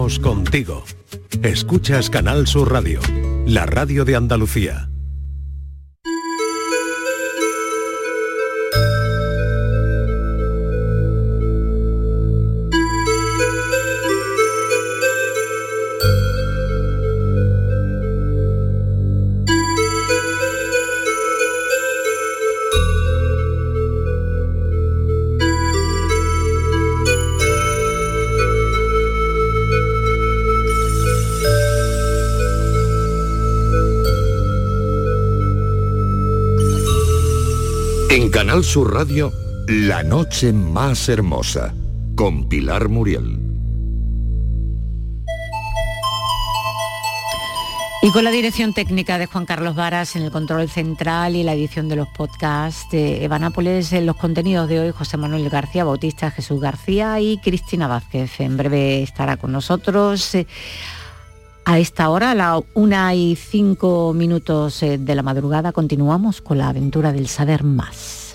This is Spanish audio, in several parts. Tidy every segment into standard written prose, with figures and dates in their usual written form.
Contigo. Escuchas Canal Sur Radio, la radio de Andalucía. En Canal Sur Radio, La Noche Más Hermosa, con Pilar Muriel. Y con la dirección técnica de Juan Carlos Varas en el control central y la edición de los podcasts de Eva Nápoles, en los contenidos de hoy José Manuel García Bautista, Jesús García y Cristina Vázquez. En breve estará con nosotros. A esta hora, a la 1:05 de la madrugada, continuamos con la aventura del saber más.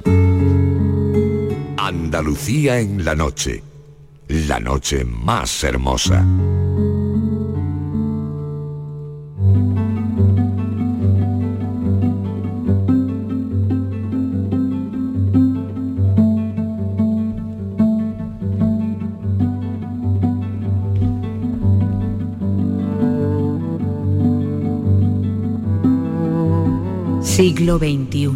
Andalucía en la noche más hermosa. Siglo XXI.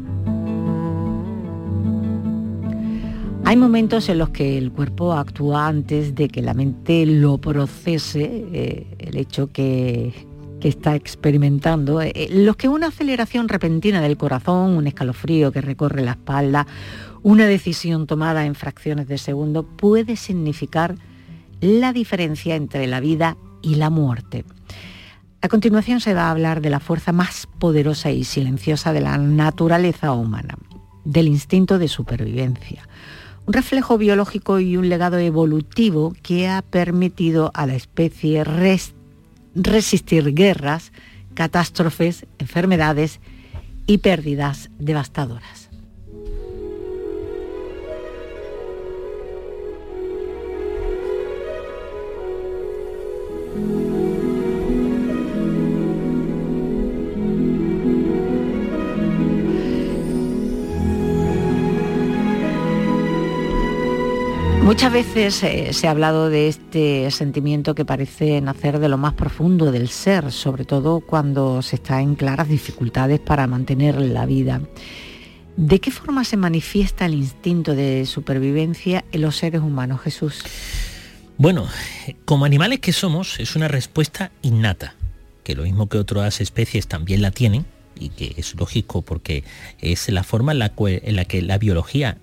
Hay momentos en los que el cuerpo actúa antes de que la mente lo procese, el hecho que está experimentando, los que una aceleración repentina del corazón, un escalofrío que recorre la espalda, una decisión tomada en fracciones de segundo puede significar la diferencia entre la vida y la muerte. A continuación se va a hablar de la fuerza más poderosa y silenciosa de la naturaleza humana, del instinto de supervivencia, un reflejo biológico y un legado evolutivo que ha permitido a la especie resistir guerras, catástrofes, enfermedades y pérdidas devastadoras. Muchas veces se ha hablado de este sentimiento que parece nacer de lo más profundo del ser, sobre todo cuando se está en claras dificultades para mantener la vida. ¿De qué forma se manifiesta el instinto de supervivencia en los seres humanos, Jesús? Bueno, como animales que somos, es una respuesta innata, que lo mismo que otras especies también la tienen, y que es lógico porque es la forma en la que la biología,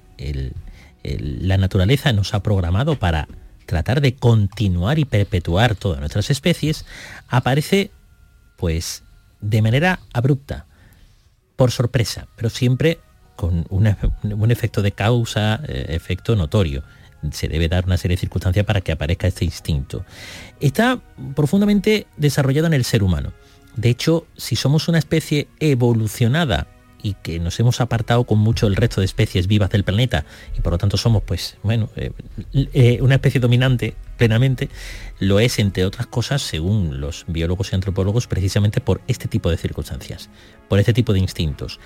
la naturaleza nos ha programado para tratar de continuar y perpetuar todas nuestras especies, aparece pues de manera abrupta, por sorpresa, pero siempre con un efecto de causa, efecto notorio. Se debe dar una serie de circunstancias para que aparezca este instinto. Está profundamente desarrollado en el ser humano. De hecho, si somos una especie evolucionada y que nos hemos apartado con mucho del resto de especies vivas del planeta y por lo tanto somos una especie dominante plenamente, lo es entre otras cosas, según los biólogos y antropólogos, precisamente por este tipo de circunstancias, por este tipo de instintos.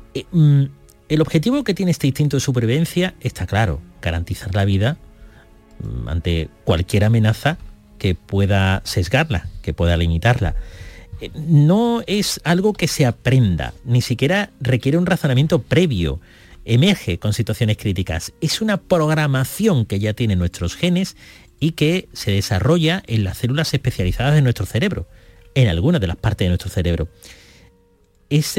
El objetivo que tiene este instinto de supervivencia está claro: garantizar la vida ante cualquier amenaza que pueda sesgarla, que pueda limitarla. No es algo que se aprenda, ni siquiera requiere un razonamiento previo, emerge con situaciones críticas. Es una programación que ya tienen nuestros genes y que se desarrolla en las células especializadas de nuestro cerebro, en algunas de las partes de nuestro cerebro. Es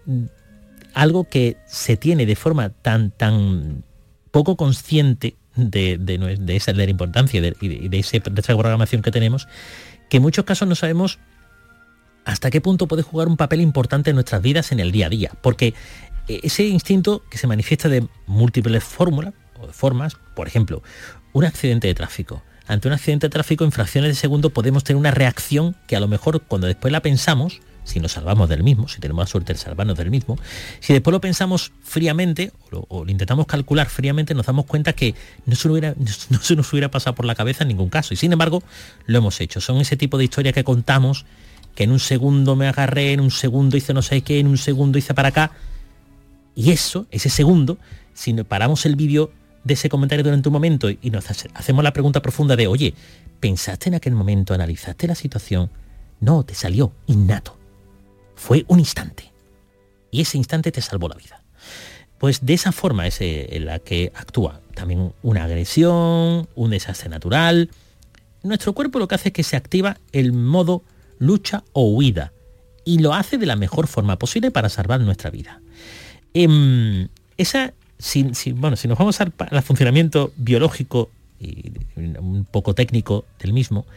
algo que se tiene de forma tan poco consciente de la importancia y de esa programación que tenemos, que en muchos casos no sabemos hasta qué punto puede jugar un papel importante en nuestras vidas en el día a día, porque ese instinto que se manifiesta de múltiples formas, por ejemplo, un accidente de tráfico. Ante un accidente de tráfico, en fracciones de segundo podemos tener una reacción que a lo mejor cuando después la pensamos si nos salvamos del mismo, si tenemos la suerte de salvarnos del mismo, si después lo pensamos fríamente o lo intentamos calcular fríamente, nos damos cuenta que no se nos hubiera pasado por la cabeza en ningún caso, y sin embargo lo hemos hecho. Son ese tipo de historias que contamos, que en un segundo me agarré, en un segundo hice no sé qué, en un segundo hice para acá, y ese segundo, si paramos el vídeo de ese comentario durante un momento y nos hacemos la pregunta profunda de, oye, ¿pensaste en aquel momento, analizaste la situación? No, te salió innato. Fue un instante. Y ese instante te salvó la vida. Pues de esa forma es en la que actúa también una agresión, un desastre natural. Nuestro cuerpo lo que hace es que se activa el modo lucha o huida. Y lo hace de la mejor forma posible para salvar nuestra vida. Si nos vamos al funcionamiento biológico y un poco técnico del mismo,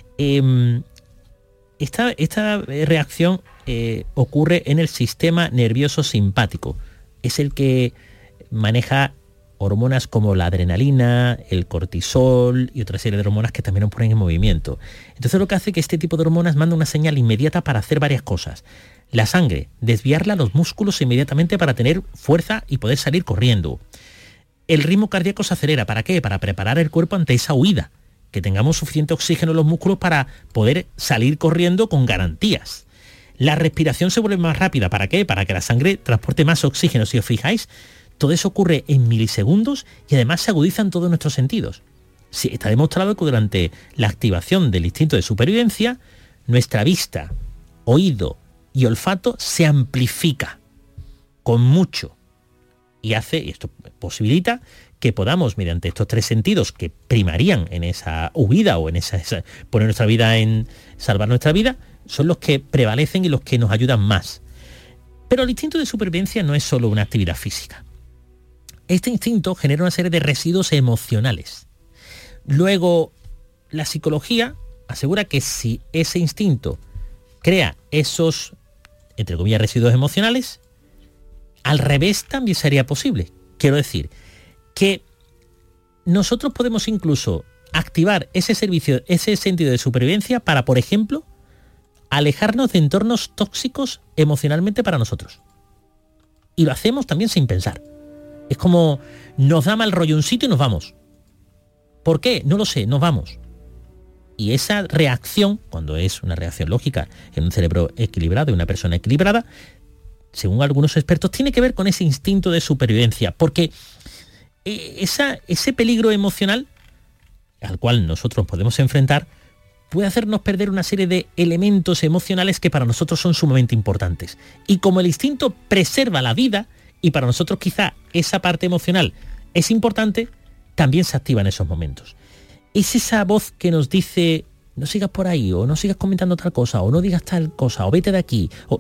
esta reacción ocurre en el sistema nervioso simpático. Es el que maneja hormonas como la adrenalina, el cortisol y otra serie de hormonas que también nos ponen en movimiento. Entonces lo que hace es que este tipo de hormonas manda una señal inmediata para hacer varias cosas. La sangre, desviarla a los músculos inmediatamente para tener fuerza y poder salir corriendo. El ritmo cardíaco se acelera. ¿Para qué? Para preparar el cuerpo ante esa huida. Que tengamos suficiente oxígeno en los músculos para poder salir corriendo con garantías. La respiración se vuelve más rápida. ¿Para qué? Para que la sangre transporte más oxígeno. Si os fijáis, todo eso ocurre en milisegundos y además se agudizan todos nuestros sentidos. Sí, está demostrado que durante la activación del instinto de supervivencia, nuestra vista, oído y olfato se amplifica con mucho. Y esto posibilita que podamos, mediante estos tres sentidos que primarían en esa huida o en poner nuestra vida en salvar nuestra vida, son los que prevalecen y los que nos ayudan más. Pero el instinto de supervivencia no es solo una actividad física. Este instinto genera una serie de residuos emocionales. Luego, la psicología asegura que si ese instinto crea esos, entre comillas, residuos emocionales, al revés también sería posible. Quiero decir que nosotros podemos incluso activar ese sentido de supervivencia para, por ejemplo, alejarnos de entornos tóxicos emocionalmente para nosotros. Y lo hacemos también sin pensar. Es como nos da mal rollo un sitio y nos vamos. ¿Por qué? No lo sé, nos vamos. Y esa reacción, cuando es una reacción lógica en un cerebro equilibrado y una persona equilibrada, según algunos expertos, tiene que ver con ese instinto de supervivencia, porque ese peligro emocional al cual nosotros podemos enfrentar puede hacernos perder una serie de elementos emocionales que para nosotros son sumamente importantes. Y como el instinto preserva la vida, y para nosotros quizá esa parte emocional es importante, también se activa en esos momentos. Es esa voz que nos dice, no sigas por ahí, o no sigas comentando tal cosa, o no digas tal cosa, o vete de aquí, o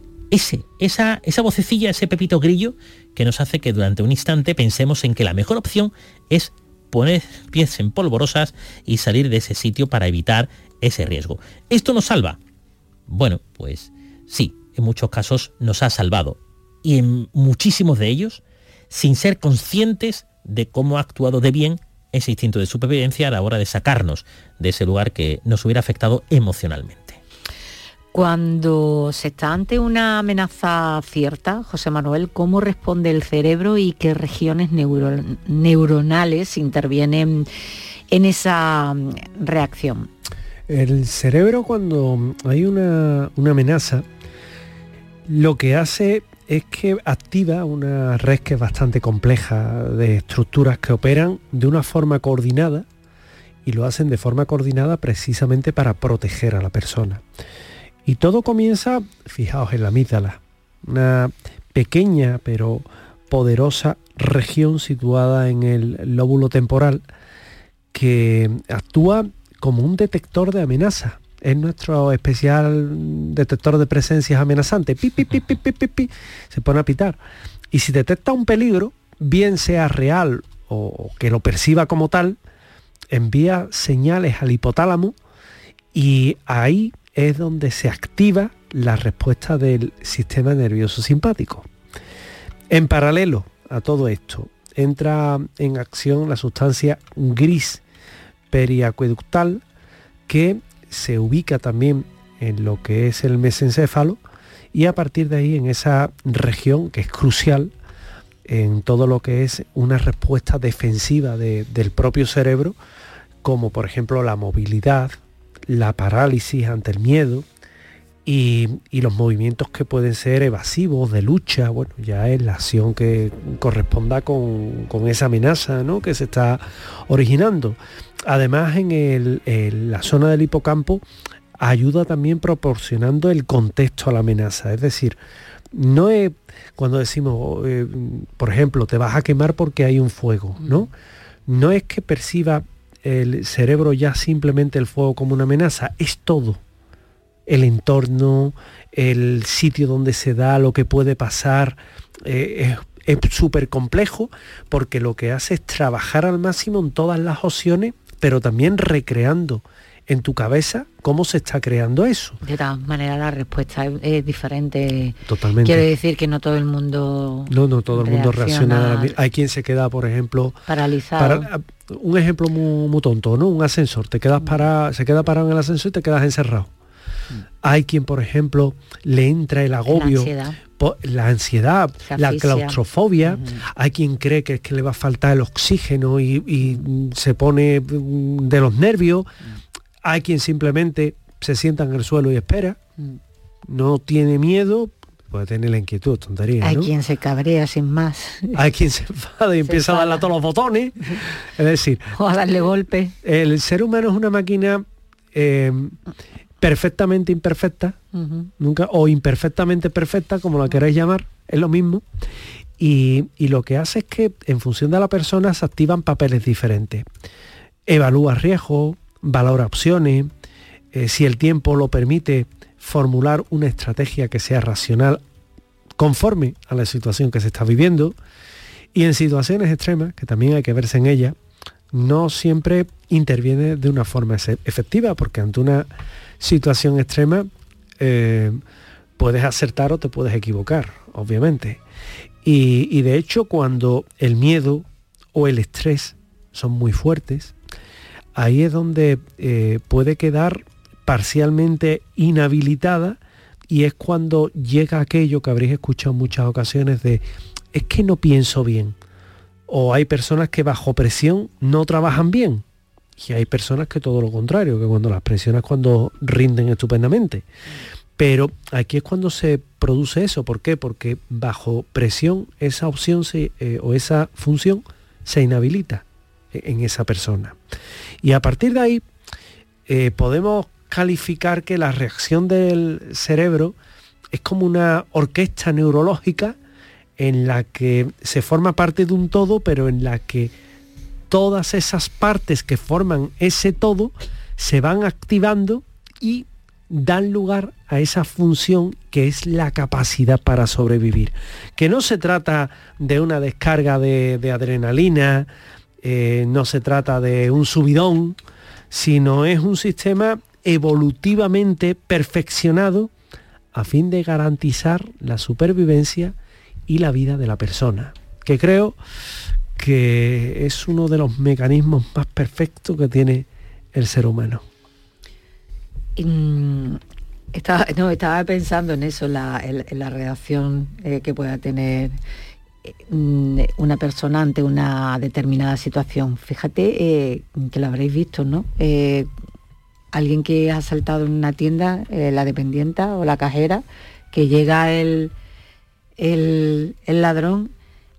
esa vocecilla, ese pepito grillo que nos hace que durante un instante pensemos en que la mejor opción es poner pies en polvorosas y salir de ese sitio para evitar ese riesgo. ¿Esto nos salva? Bueno, pues sí, en muchos casos nos ha salvado, y en muchísimos de ellos sin ser conscientes de cómo ha actuado de bien ese instinto de supervivencia a la hora de sacarnos de ese lugar que nos hubiera afectado emocionalmente. Cuando se está ante una amenaza cierta, José Manuel, ¿cómo responde el cerebro y qué regiones neuronales intervienen en esa reacción? El cerebro, cuando hay una amenaza, lo que hace es que activa una red que es bastante compleja de estructuras que operan de una forma coordinada, y lo hacen de forma coordinada precisamente para proteger a la persona. Y todo comienza, fijaos, en la amígdala, una pequeña pero poderosa región situada en el lóbulo temporal que actúa como un detector de amenaza. Es nuestro especial detector de presencias amenazantes. Pi, pi, pi, pi, pi, pi, pi. Se pone a pitar. Y si detecta un peligro, bien sea real o que lo perciba como tal, envía señales al hipotálamo, y ahí es donde se activa la respuesta del sistema nervioso simpático. En paralelo a todo esto, entra en acción la sustancia gris periacueductal, que se ubica también en lo que es el mesencéfalo, y a partir de ahí en esa región que es crucial en todo lo que es una respuesta defensiva del propio cerebro, como por ejemplo la movilidad, la parálisis ante el miedo y los movimientos que pueden ser evasivos, de lucha. Bueno, ya es la acción que corresponda con esa amenaza, ¿no?, que se está originando. Además, en la zona del hipocampo ayuda también proporcionando el contexto a la amenaza. Es decir, no es cuando decimos, por ejemplo, te vas a quemar porque hay un fuego, ¿no? No es que perciba el cerebro ya simplemente el fuego como una amenaza, es todo. El entorno, el sitio donde se da, lo que puede pasar, es súper complejo, porque lo que hace es trabajar al máximo en todas las opciones, pero también recreando en tu cabeza cómo se está creando eso. De todas maneras la respuesta es diferente. Totalmente. Quiere decir que no todo el mundo... No todo el mundo reacciona. Hay quien se queda, por ejemplo... paralizado. Un ejemplo muy tonto, ¿no? Un ascensor. Se queda parado en el ascensor y te quedas encerrado. Hay quien, por ejemplo, le entra el agobio, la ansiedad, la claustrofobia. Hay quien cree que es que le va a faltar el oxígeno y se pone de los nervios. Hay quien simplemente se sienta en el suelo y espera. No tiene miedo, puede tener la inquietud, tontería, ¿no? Hay quien se cabrea sin más. Hay quien se enfada y empieza a darle a todos los botones. Es decir, o a darle golpes. El ser humano es una máquina perfectamente imperfecta, nunca, o imperfectamente perfecta, como la queráis llamar, es lo mismo. Y lo que hace es que en función de la persona se activan papeles diferentes. Evalúa riesgos, valora opciones, si el tiempo lo permite, formular una estrategia que sea racional conforme a la situación que se está viviendo, y en situaciones extremas, que también hay que verse en ellas, no siempre interviene de una forma efectiva, porque ante una situación extrema puedes acertar o te puedes equivocar, obviamente. Y de hecho, cuando el miedo o el estrés son muy fuertes, ahí es donde puede quedar parcialmente inhabilitada, y es cuando llega aquello que habréis escuchado en muchas ocasiones de es que no pienso bien, o hay personas que bajo presión no trabajan bien, y hay personas que todo lo contrario, que cuando las presionas cuando rinden estupendamente. Pero aquí es cuando se produce eso. ¿Por qué? Porque bajo presión esa opción o esa función se inhabilita en esa persona. Y a partir de ahí podemos calificar que la reacción del cerebro es como una orquesta neurológica en la que se forma parte de un todo, pero en la que todas esas partes que forman ese todo se van activando y dan lugar a esa función que es la capacidad para sobrevivir. Que no se trata de una descarga de adrenalina, no se trata de un subidón, sino es un sistema evolutivamente perfeccionado a fin de garantizar la supervivencia y la vida de la persona, que creo que es uno de los mecanismos más perfectos que tiene el ser humano. Estaba pensando en eso, en la reacción que pueda tener una persona ante una determinada situación. Fíjate que lo habréis visto, ¿no? Alguien que ha asaltado en una tienda, la dependienta o la cajera, que llega el ladrón,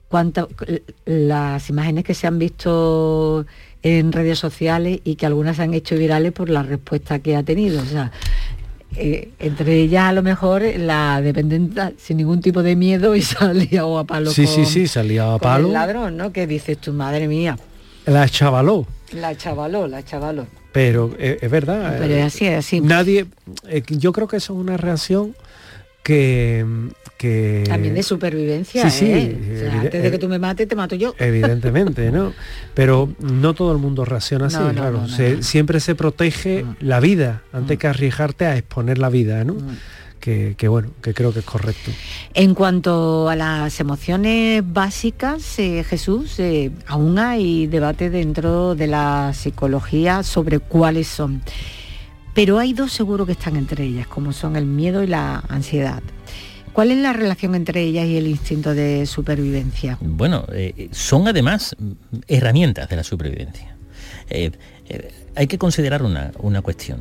las imágenes que se han visto en redes sociales y que algunas se han hecho virales por la respuesta que ha tenido. O sea, entre ellas a lo mejor la dependiente sin ningún tipo de miedo y salía a palo salía a palo el ladrón, ¿no? Que dices tu madre mía. La chavaló. Pero es verdad. Pero es así. Nadie, yo creo que eso es una reacción que también de supervivencia. Sí, o sea, antes de que tú me mates, te mato yo. Evidentemente, ¿no? Pero no todo el mundo reacciona así, claro. Siempre se protege la vida antes que arriesgarte a exponer la vida, ¿no? Que bueno, que creo que es correcto. En cuanto a las emociones básicas, Jesús, aún hay debate dentro de la psicología sobre cuáles son. pero hay dos seguro que están entre ellas, como son el miedo y la ansiedad. ¿Cuál es la relación entre ellas y el instinto de supervivencia? Bueno, son además herramientas de la supervivencia. Hay que considerar una cuestión.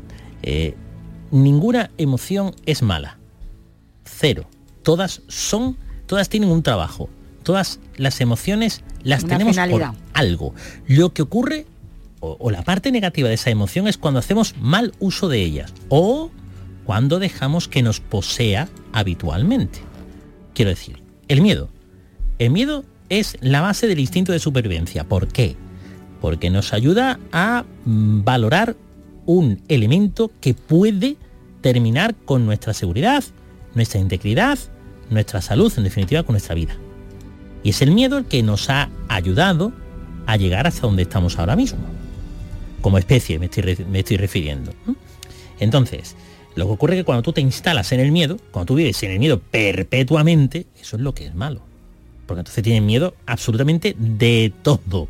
Ninguna emoción es mala. Cero. Todas tienen un trabajo. Todas las emociones las tenemos finalidad. Por algo. Lo que ocurre, o la parte negativa de esa emoción, es cuando hacemos mal uso de ellas o cuando dejamos que nos posea habitualmente. Quiero decir, el miedo. El miedo es la base del instinto de supervivencia. ¿Por qué? Porque nos ayuda a valorar un elemento que puede terminar con nuestra seguridad, nuestra integridad, nuestra salud, en definitiva con nuestra vida. Y es el miedo el que nos ha ayudado a llegar hasta donde estamos ahora mismo. Como especie me estoy refiriendo. Entonces, lo que ocurre es que cuando tú te instalas en el miedo, cuando tú vives en el miedo perpetuamente, eso es lo que es malo. Porque entonces tienes miedo absolutamente de todo.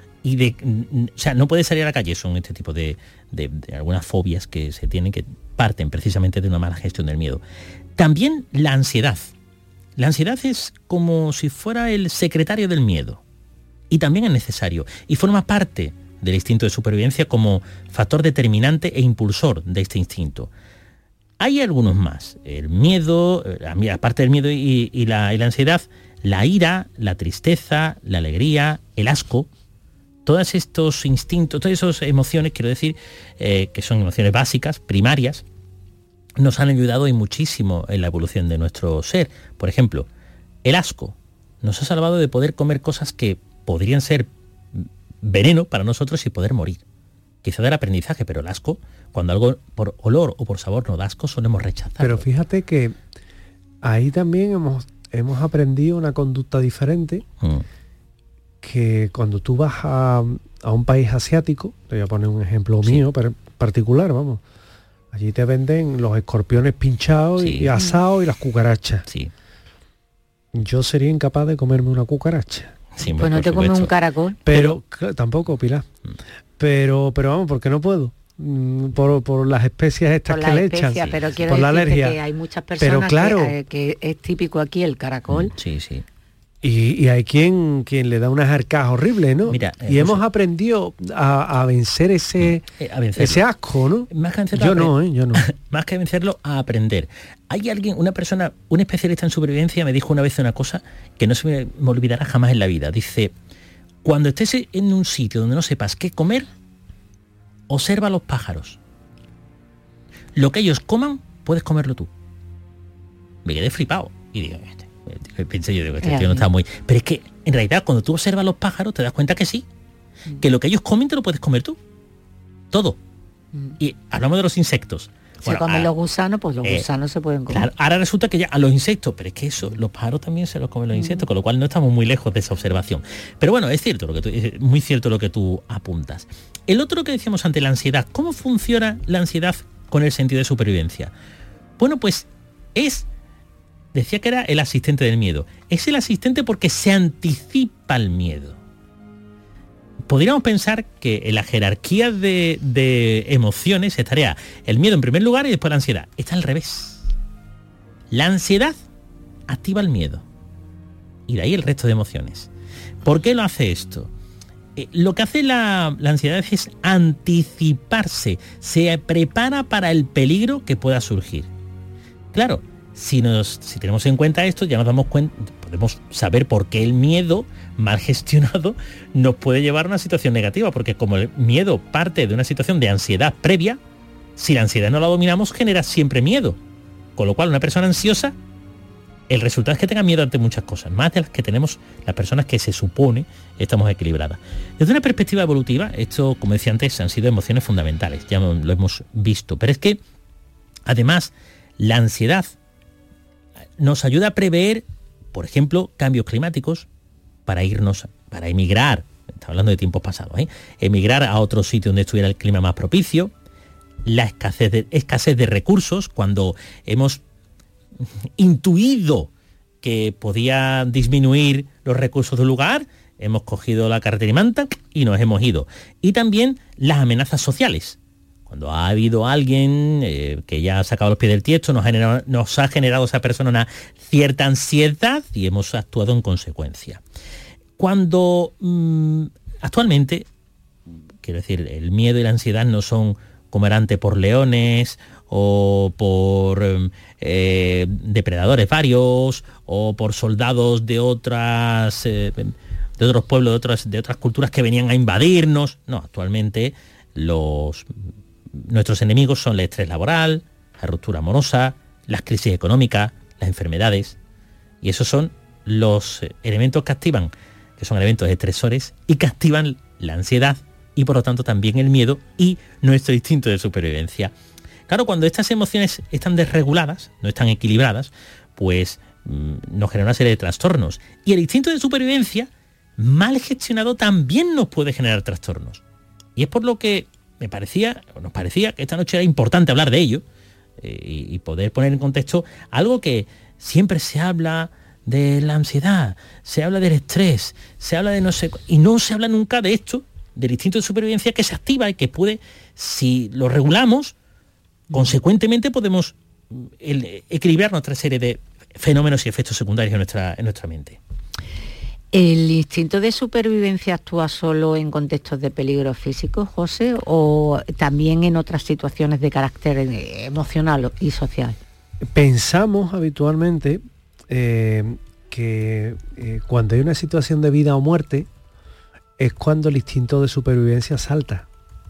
O sea, no puedes salir a la calle. Son este tipo de algunas fobias que se tienen, que parten precisamente de una mala gestión del miedo. También la ansiedad. La ansiedad es como si fuera el secretario del miedo. Y también es necesario. Y forma parte del instinto de supervivencia como factor determinante e impulsor de este instinto. Hay algunos más. El miedo, aparte del miedo y la ansiedad, la ira, la tristeza, la alegría, el asco. Todos estos instintos, todas esas emociones, quiero decir, que son emociones básicas, primarias, nos han ayudado y muchísimo en la evolución de nuestro ser. Por ejemplo, el asco nos ha salvado de poder comer cosas que podrían ser veneno para nosotros y poder morir. Quizá del aprendizaje, pero el asco, cuando algo por olor o por sabor nos da asco, solemos rechazarlo. Pero fíjate que ahí también hemos aprendido una conducta diferente, que cuando tú vas a un país asiático, te voy a poner un ejemplo mío particular, vamos, allí te venden los escorpiones pinchados y asados y las cucarachas. Sí. Yo sería incapaz de comerme una cucaracha. Sí, pues no te comes un caracol. Pero tampoco, Pilar. Pero vamos, porque no puedo. Por las especias estas que le echan. Pero quiero por la alergia. Que hay muchas personas, pero claro, que es típico aquí el caracol. Sí, sí. Y hay quien le da unas arcas horribles, ¿no? Mira, y hemos aprendido a vencer ese asco, ¿no? Más que vencerlo, yo no. Más que vencerlo, a aprender. Hay alguien, una persona, un especialista en supervivencia me dijo una vez una cosa que no se me olvidará jamás en la vida. Dice, cuando estés en un sitio donde no sepas qué comer, observa a los pájaros. Lo que ellos coman, puedes comerlo tú. Me quedé flipado. Y digo, pensé yo, este tío no está muy... Pero es que, en realidad, cuando tú observas a los pájaros, te das cuenta que sí. Que lo que ellos comen te lo puedes comer tú. Todo. Y hablamos de los insectos. Se comen los gusanos, pues los gusanos se pueden comer. Claro, ahora resulta que ya a los insectos, pero es que eso, los pájaros también se los comen los insectos, con lo cual no estamos muy lejos de esa observación. Pero bueno, es cierto es muy cierto lo que tú apuntas. El otro que decíamos ante la ansiedad, ¿cómo funciona la ansiedad con el sentido de supervivencia? Bueno, pues decía que era el asistente del miedo. Es el asistente porque se anticipa al miedo. Podríamos pensar que en la jerarquía de emociones estaría el miedo en primer lugar y después la ansiedad. Está al revés. La ansiedad activa el miedo. Y de ahí el resto de emociones. ¿Por qué lo hace esto? Lo que hace la ansiedad es anticiparse. Se prepara para el peligro que pueda surgir. Claro, si tenemos en cuenta esto, ya nos damos cuenta, podemos saber por qué el miedo mal gestionado nos puede llevar a una situación negativa, porque como el miedo parte de una situación de ansiedad previa, si la ansiedad no la dominamos, genera siempre miedo. Con lo cual, una persona ansiosa, el resultado es que tenga miedo ante muchas cosas, más de las que tenemos las personas que se supone estamos equilibradas. Desde una perspectiva evolutiva, esto, como decía antes, han sido emociones fundamentales, ya lo hemos visto, pero es que, además, la ansiedad nos ayuda a prever, por ejemplo, cambios climáticos, para emigrar, está hablando de tiempos pasados, emigrar a otro sitio donde estuviera el clima más propicio, la escasez de recursos, cuando hemos intuido que podía disminuir los recursos del lugar, hemos cogido la carretera y manta y nos hemos ido. Y también las amenazas sociales. Cuando ha habido alguien que ya ha sacado los pies del tiesto, nos ha generado esa persona una cierta ansiedad y hemos actuado en consecuencia. Cuando actualmente, quiero decir, el miedo y la ansiedad no son como era antes por leones o por depredadores varios o por soldados de otros pueblos, de otras culturas que venían a invadirnos. No, actualmente nuestros enemigos son el estrés laboral, la ruptura amorosa, las crisis económicas, las enfermedades, y esos son los elementos que activan, que son elementos estresores y que activan la ansiedad y por lo tanto también el miedo y nuestro instinto de supervivencia. Claro, cuando estas emociones están desreguladas, no están equilibradas, pues nos genera una serie de trastornos. Y el instinto de supervivencia, mal gestionado, también nos puede generar trastornos. Y es por lo que nos parecía que esta noche era importante hablar de ello y poder poner en contexto algo que siempre se habla de la ansiedad, se habla del estrés, se habla de no sé, y no se habla nunca de esto, del instinto de supervivencia que se activa y que puede, si lo regulamos, consecuentemente podemos equilibrar nuestra serie de fenómenos y efectos secundarios en nuestra mente. ¿El instinto de supervivencia actúa solo en contextos de peligro físico, José, o también en otras situaciones de carácter emocional y social? Pensamos habitualmente que cuando hay una situación de vida o muerte es cuando el instinto de supervivencia salta.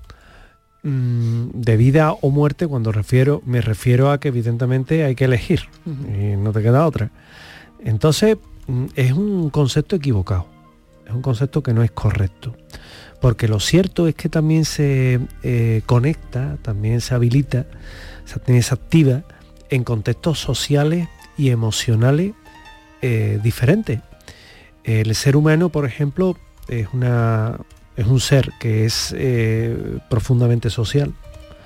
De vida o muerte, me refiero a que evidentemente hay que elegir, y no te queda otra. Entonces, es un concepto equivocado, es un concepto que no es correcto, porque lo cierto es que también se conecta, también se habilita, también se activa en contextos sociales y emocionales diferentes. El ser humano, por ejemplo, es un ser que es profundamente social.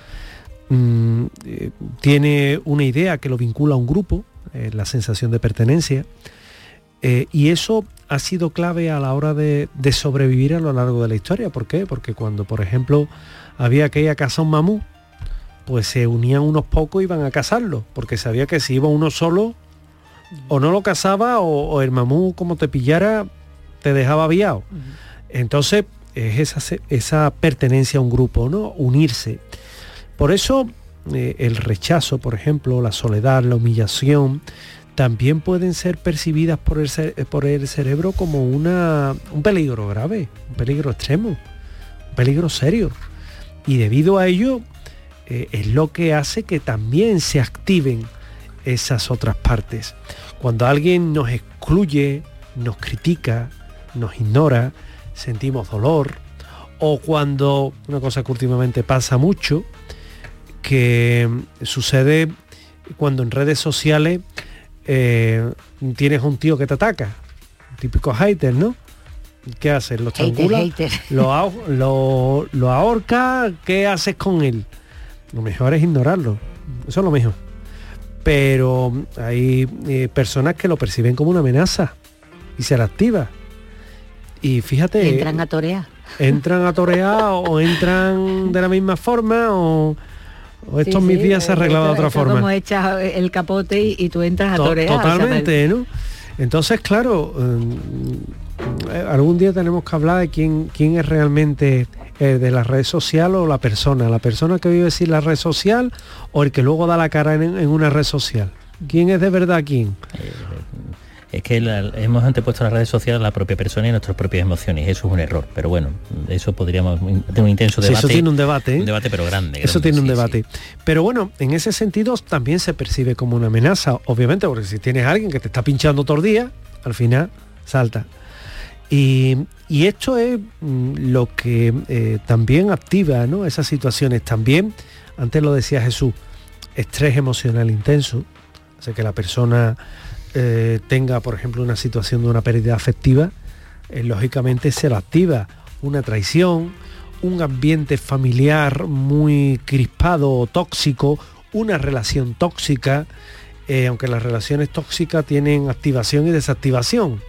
Tiene una idea que lo vincula a un grupo, la sensación de pertenencia, y eso ha sido clave a la hora de sobrevivir a lo largo de la historia. ¿Por qué? Porque cuando, por ejemplo, había que ir a cazar un mamut, pues se unían unos pocos y iban a cazarlo, porque sabía que si iba uno solo, o no lo cazaba, o el mamut, como te pillara, te dejaba aviado. Entonces, es esa pertenencia a un grupo, ¿no? Unirse. Por eso, el rechazo, por ejemplo, la soledad, la humillación, también pueden ser percibidas por el cerebro como un peligro grave, un peligro extremo, un peligro serio. Y debido a ello, es lo que hace que también se activen esas otras partes. Cuando alguien nos excluye, nos critica, nos ignora, sentimos dolor, o cuando, una cosa que últimamente pasa mucho, que sucede cuando en redes sociales tienes un tío que te ataca, típico hater, ¿no? ¿Qué haces? ¿Lo estrangula? ¿Lo ahorca? ¿Qué haces con él? Lo mejor es ignorarlo, eso es lo mejor. Pero hay personas que lo perciben como una amenaza y se la activa. Y fíjate... Entran a torear. Entran a torear o entran de la misma forma o estos mis días se arreglaba de otra forma. Como echas el capote y tú entras a torear. Totalmente, ¿no? Entonces, claro, algún día tenemos que hablar de quién es realmente de la red social o la persona que vive sin la red social o el que luego da la cara en una red social. ¿Quién es de verdad quién? Es que hemos antepuesto a las redes sociales a la propia persona y a nuestras propias emociones. Eso es un error, pero bueno, eso podríamos tener un intenso debate. Sí, eso tiene un debate. Un debate, pero grande. Eso tiene un debate. Sí. Pero bueno, en ese sentido también se percibe como una amenaza, obviamente, porque si tienes a alguien que te está pinchando todo el día, al final salta. Y esto es lo que también activa, ¿no? Esas situaciones. También, antes lo decía Jesús, estrés emocional intenso, hace que la persona tenga, por ejemplo, una situación de una pérdida afectiva, lógicamente se lo activa una traición, un ambiente familiar muy crispado o tóxico, una relación tóxica, aunque las relaciones tóxicas tienen activación y desactivación.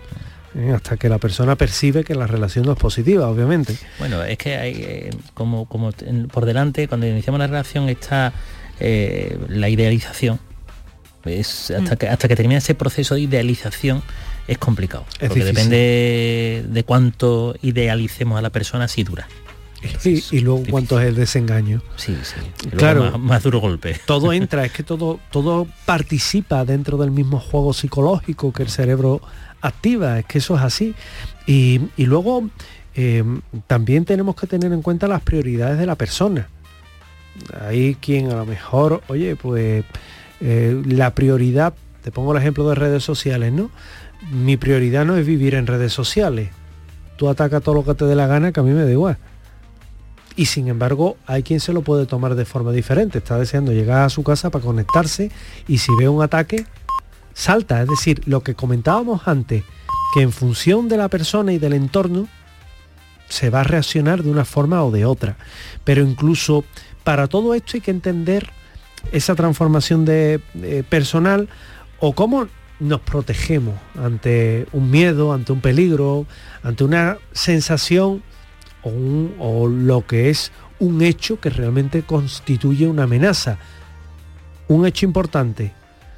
hasta que la persona percibe que la relación no es positiva, obviamente. Bueno, es que hay, por delante, cuando iniciamos la relación, está la idealización. Hasta que termina ese proceso de idealización es complicado. Es porque difícil. Depende de cuánto idealicemos a la persona, si dura. Entonces, Y luego difícil. cuánto es el desengaño. Sí. Y luego Claro. más duro golpe. Todo entra, es que todo participa dentro del mismo juego psicológico que el cerebro activa, es que eso es así. Y luego también tenemos que tener en cuenta las prioridades de la persona. Hay quien a lo mejor, oye, pues la prioridad, te pongo el ejemplo de redes sociales, ¿no? Mi prioridad no es vivir en redes sociales. Tú atacas todo lo que te dé la gana, que a mí me da igual. Y sin embargo, hay quien se lo puede tomar de forma diferente. Está deseando llegar a su casa para conectarse y si ve un ataque, salta. Es decir, lo que comentábamos antes, que en función de la persona y del entorno, se va a reaccionar de una forma o de otra. Pero incluso para todo esto hay que entender esa transformación personal o cómo nos protegemos ante un miedo, ante un peligro, ante una sensación o lo que es un hecho que realmente constituye una amenaza. Un hecho importante,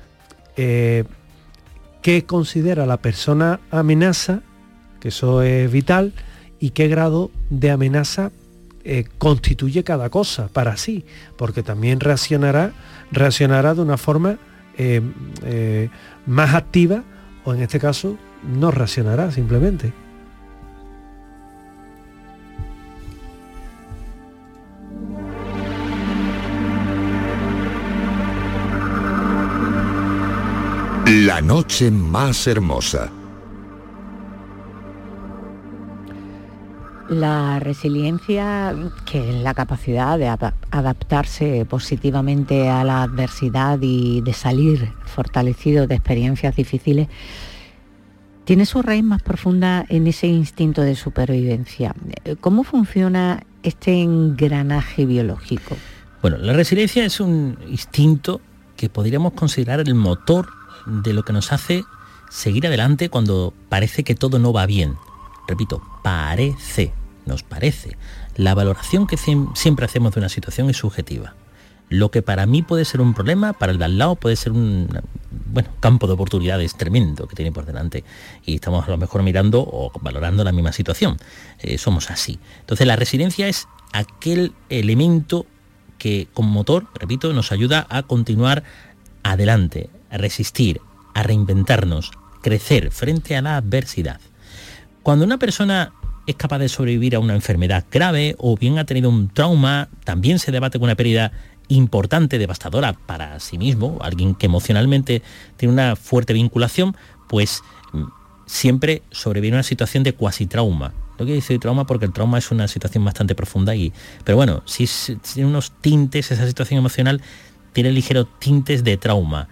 ¿qué considera la persona amenaza? Que eso es vital, y qué grado de amenaza constituye cada cosa para sí, porque también reaccionará de una forma más activa, o en este caso no reaccionará simplemente. La noche más hermosa. La resiliencia, que es la capacidad de adaptarse positivamente a la adversidad y de salir fortalecido de experiencias difíciles, tiene su raíz más profunda en ese instinto de supervivencia. ¿Cómo funciona este engranaje biológico? Bueno, la resiliencia es un instinto que podríamos considerar el motor de lo que nos hace seguir adelante cuando parece que todo no va bien. Repito, nos parece. La valoración que siempre hacemos de una situación es subjetiva. Lo que para mí puede ser un problema, para el de al lado puede ser un campo de oportunidades tremendo que tiene por delante. Y estamos a lo mejor mirando o valorando la misma situación. Somos así. Entonces la resiliencia es aquel elemento que como motor, repito, nos ayuda a continuar adelante, a resistir, a reinventarnos, crecer frente a la adversidad. Cuando una persona es capaz de sobrevivir a una enfermedad grave o bien ha tenido un trauma, también se debate con una pérdida importante, devastadora para sí mismo, alguien que emocionalmente tiene una fuerte vinculación, pues siempre sobrevive a una situación de cuasi trauma. No quiero decir trauma porque el trauma es una situación bastante profunda, pero bueno, si tiene unos tintes, esa situación emocional tiene ligeros tintes de trauma.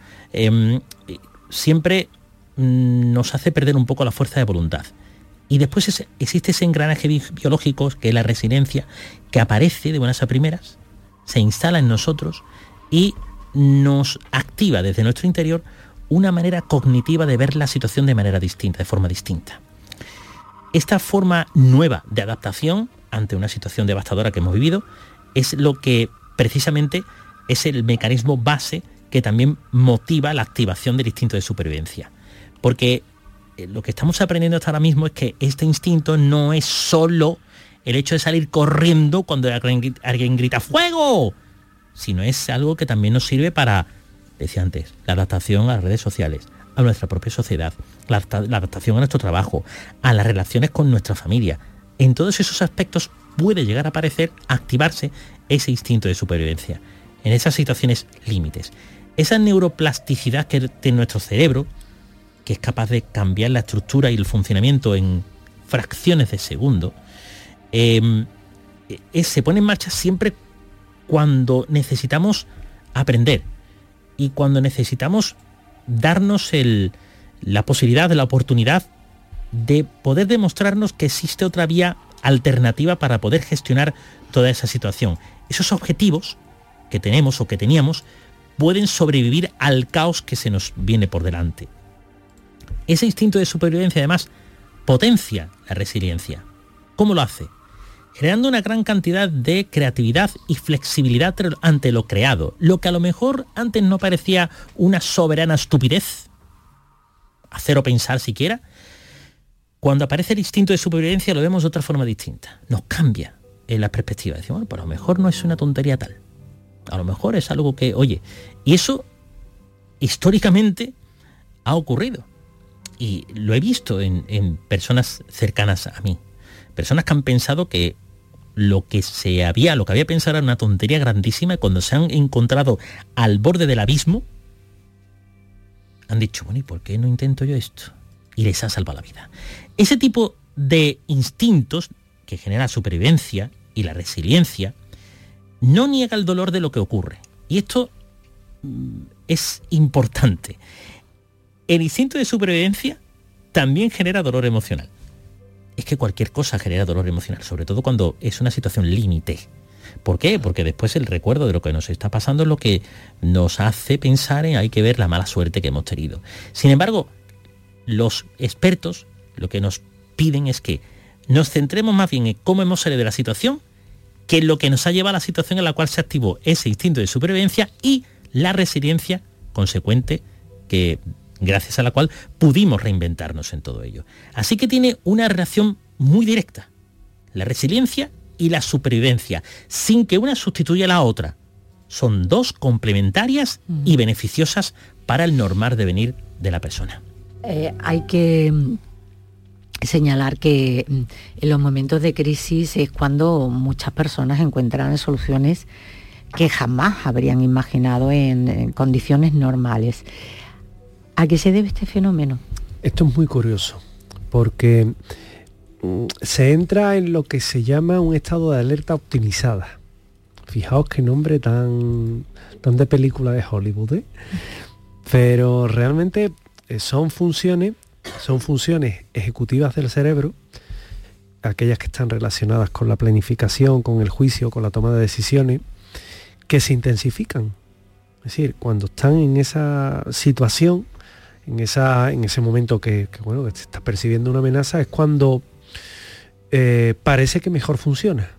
Siempre nos hace perder un poco la fuerza de voluntad. Y después existe ese engranaje biológico, que es la resiliencia, que aparece de buenas a primeras, se instala en nosotros y nos activa desde nuestro interior una manera cognitiva de ver la situación de manera distinta, de forma distinta. Esta forma nueva de adaptación ante una situación devastadora que hemos vivido es lo que precisamente es el mecanismo base que también motiva la activación del instinto de supervivencia. Porque lo que estamos aprendiendo hasta ahora mismo es que este instinto no es solo el hecho de salir corriendo cuando alguien grita ¡fuego!, sino es algo que también nos sirve para, decía antes, la adaptación a las redes sociales, a nuestra propia sociedad, la adaptación a nuestro trabajo, a las relaciones con nuestra familia. En todos esos aspectos puede llegar a aparecer, activarse ese instinto de supervivencia, en esas situaciones límites. Esa neuroplasticidad que tiene nuestro cerebro, que es capaz de cambiar la estructura y el funcionamiento en fracciones de segundo, se pone en marcha siempre cuando necesitamos aprender y cuando necesitamos darnos la posibilidad, la oportunidad de poder demostrarnos que existe otra vía alternativa para poder gestionar toda esa situación. Esos objetivos que tenemos o que teníamos pueden sobrevivir al caos que se nos viene por delante. Ese instinto de supervivencia, además, potencia la resiliencia. ¿Cómo lo hace? Generando una gran cantidad de creatividad y flexibilidad ante lo creado, lo que a lo mejor antes no parecía una soberana estupidez, hacer o pensar siquiera. Cuando aparece el instinto de supervivencia lo vemos de otra forma distinta, nos cambia en la perspectiva. Decimos, bueno, pues a lo mejor no es una tontería tal, a lo mejor es algo que, oye, y eso históricamente ha ocurrido, y lo he visto en personas cercanas a mí, personas que han pensado que lo que había pensado era una tontería grandísima, y cuando se han encontrado al borde del abismo, han dicho, bueno, ¿y por qué no intento yo esto? Y les ha salvado la vida. Ese tipo de instintos que genera la supervivencia y la resiliencia no niega el dolor de lo que ocurre. Y esto es importante. El instinto de supervivencia también genera dolor emocional. Es que cualquier cosa genera dolor emocional, sobre todo cuando es una situación límite. ¿Por qué? Porque después el recuerdo de lo que nos está pasando es lo que nos hace pensar en hay que ver la mala suerte que hemos tenido. Sin embargo, los expertos lo que nos piden es que nos centremos más bien en cómo hemos salido de la situación que en lo que nos ha llevado a la situación en la cual se activó ese instinto de supervivencia y la resiliencia consecuente que gracias a la cual pudimos reinventarnos en todo ello. Así que tiene una relación muy directa, la resiliencia y la supervivencia, sin que una sustituya a la otra. Son dos complementarias y beneficiosas para el normal devenir de la persona. Hay que señalar que en los momentos de crisis es cuando muchas personas encuentran soluciones que jamás habrían imaginado en condiciones normales. ¿A qué se debe este fenómeno? Esto es muy curioso, porque se entra en lo que se llama un estado de alerta optimizada. Fijaos qué nombre tan de película de Hollywood, ¿eh? Pero realmente son funciones ejecutivas del cerebro, aquellas que están relacionadas con la planificación, con el juicio, con la toma de decisiones, que se intensifican. Es decir, cuando están en esa situación, en ese momento que se está percibiendo una amenaza, es cuando parece que mejor funciona.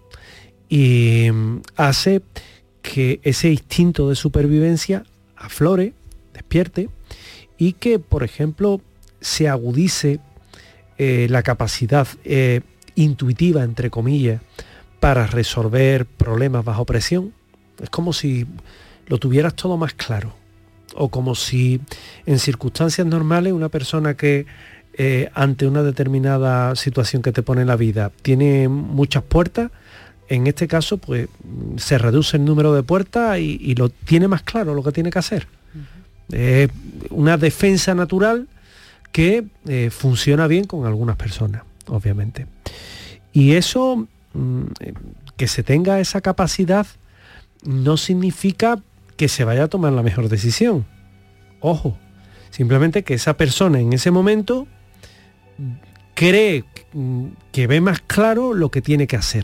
Y hace que ese instinto de supervivencia aflore, despierte, y que, por ejemplo, se agudice la capacidad intuitiva, entre comillas, para resolver problemas bajo presión. Es como si lo tuvieras todo más claro, o como si en circunstancias normales una persona que ante una determinada situación que te pone en la vida tiene muchas puertas, en este caso pues se reduce el número de puertas y lo tiene más claro lo que tiene que hacer. Una defensa natural que funciona bien con algunas personas, obviamente. Y eso, que se tenga esa capacidad, no significa que se vaya a tomar la mejor decisión. Ojo, simplemente que esa persona en ese momento cree que ve más claro lo que tiene que hacer.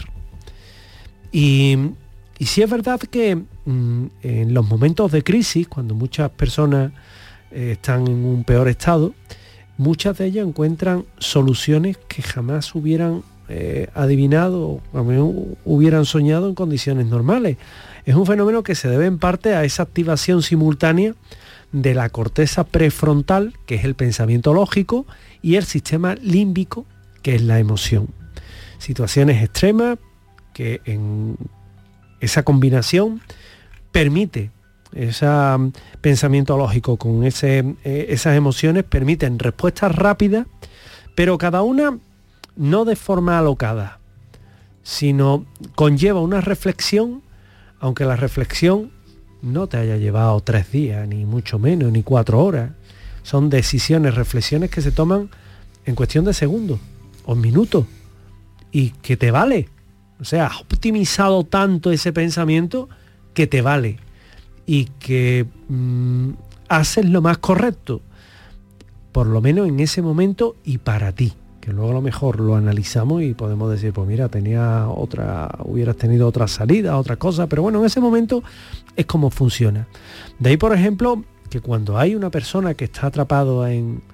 Y sí es verdad que en los momentos de crisis, cuando muchas personas están en un peor estado, muchas de ellas encuentran soluciones que jamás hubieran adivinado o hubieran soñado en condiciones normales. Es un fenómeno que se debe en parte a esa activación simultánea de la corteza prefrontal, que es el pensamiento lógico, y el sistema límbico, que es la emoción. Situaciones extremas que en esa combinación permite ese pensamiento lógico con esas emociones, permiten respuestas rápidas, pero cada una no de forma alocada, sino conlleva una reflexión, aunque la reflexión no te haya llevado 3 días, ni mucho menos, ni 4 horas. Son decisiones, reflexiones que se toman en cuestión de segundos o minutos y que te vale. O sea, has optimizado tanto ese pensamiento que te vale y que haces lo más correcto, por lo menos en ese momento y para ti. Que luego a lo mejor lo analizamos y podemos decir, pues mira, hubieras tenido otra salida, otra cosa, pero bueno, en ese momento es como funciona. De ahí, por ejemplo, que cuando hay una persona que está atrapado en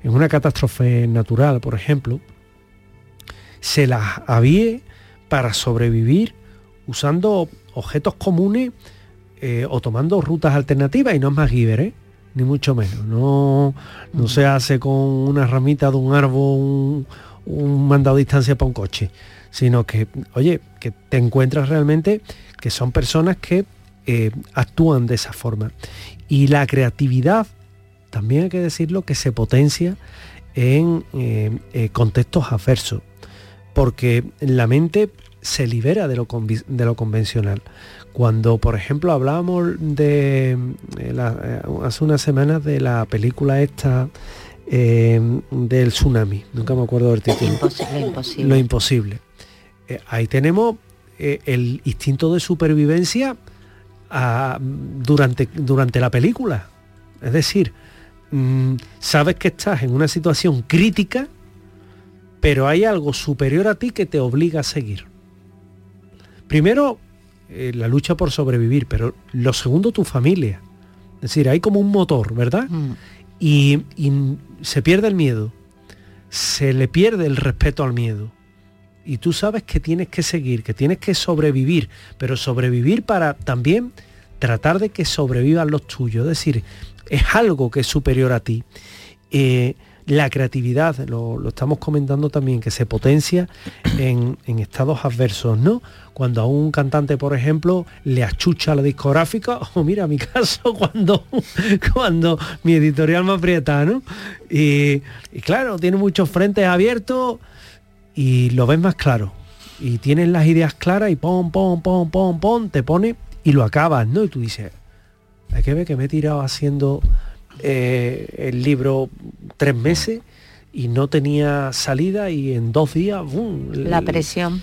en una catástrofe natural, por ejemplo, se las avíe para sobrevivir usando objetos comunes o tomando rutas alternativas, y no es MacGyver, ni mucho menos. No se hace con una ramita de un árbol un mandado a distancia para un coche, sino que, oye, que te encuentras realmente que son personas que actúan de esa forma. Y la creatividad, también hay que decirlo, que se potencia en contextos adversos, porque la mente se libera de lo convencional. Cuando, por ejemplo, hablábamos hace unas semanas de la película esta del tsunami, nunca me acuerdo del título. Lo imposible. Ahí tenemos el instinto de supervivencia durante la película. Es decir, sabes que estás en una situación crítica, pero hay algo superior a ti que te obliga a seguir. Primero, la lucha por sobrevivir, pero lo segundo, tu familia. Es decir, hay como un motor, ¿verdad? Y se pierde el miedo, se le pierde el respeto al miedo. Y tú sabes que tienes que seguir, que tienes que sobrevivir, pero sobrevivir para también tratar de que sobrevivan los tuyos. Es decir, es algo que es superior a ti. La creatividad, lo estamos comentando también, que se potencia en estados adversos, ¿no? Cuando a un cantante, por ejemplo, le achucha la discográfica, o mira, mi caso, cuando mi editorial me aprieta, ¿no? Y claro, tiene muchos frentes abiertos y lo ves más claro. Y tienes las ideas claras y pom, te pone y lo acabas, ¿no? Y tú dices, hay que ver que me he tirado haciendo el libro 3 meses y no tenía salida, y en 2 días ¡bum! La presión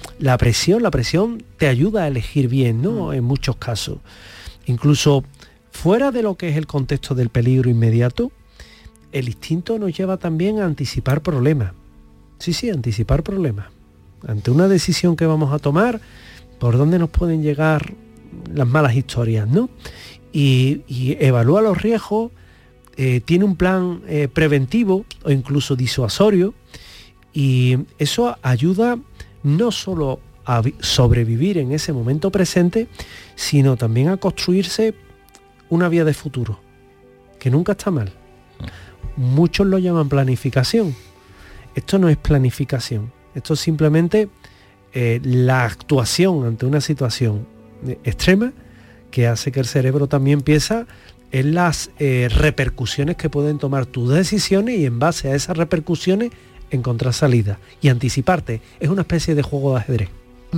te ayuda a elegir bien, ¿no? En muchos casos, incluso fuera de lo que es el contexto del peligro inmediato, el instinto nos lleva también a anticipar problemas. Sí, anticipar problemas ante una decisión que vamos a tomar, por dónde nos pueden llegar las malas historias, ¿no? Y evalúa los riesgos, tiene un plan preventivo o incluso disuasorio, y eso ayuda no solo a sobrevivir en ese momento presente, sino también a construirse una vía de futuro, que nunca está mal. Muchos lo llaman planificación. Esto no es planificación, esto es simplemente la actuación ante una situación extrema que hace que el cerebro también piensa en las repercusiones que pueden tomar tus decisiones, y en base a esas repercusiones encontrar salida y anticiparte. Es una especie de juego de ajedrez.